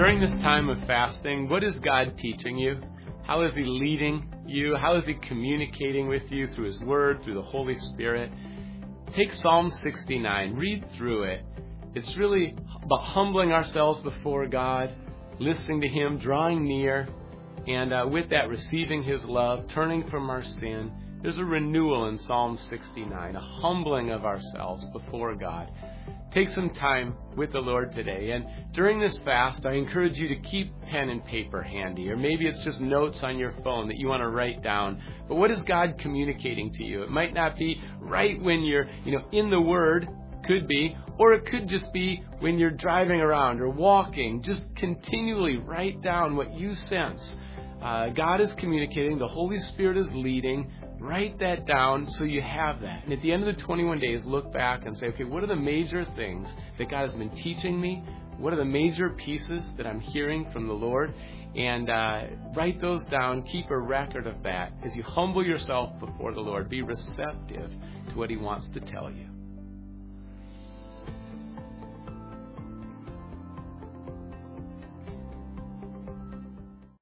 During this time of fasting, what is God teaching you? How is He leading you? How is He communicating with you through His Word, through the Holy Spirit? Take Psalm 69, read through it. It's really about humbling ourselves before God, listening to Him, drawing near, and with that, receiving His love, turning from our sin. There's a renewal in Psalm 69, a humbling of ourselves before God. Take some time with the Lord today. And during this fast, I encourage you to keep pen and paper handy. Or maybe it's just notes on your phone that you want to write down. But what is God communicating to you? It might not be right when you're, in the Word. Could be. Or it could just be when you're driving around or walking. Just continually write down what you sense. God is communicating. The Holy Spirit is leading. Write that down so you have that. And at the end of the 21 days, look back and say, okay, what are the major things that God has been teaching me? What are the major pieces that I'm hearing from the Lord? And write those down. Keep a record of that. As you humble yourself before the Lord, be receptive to what He wants to tell you.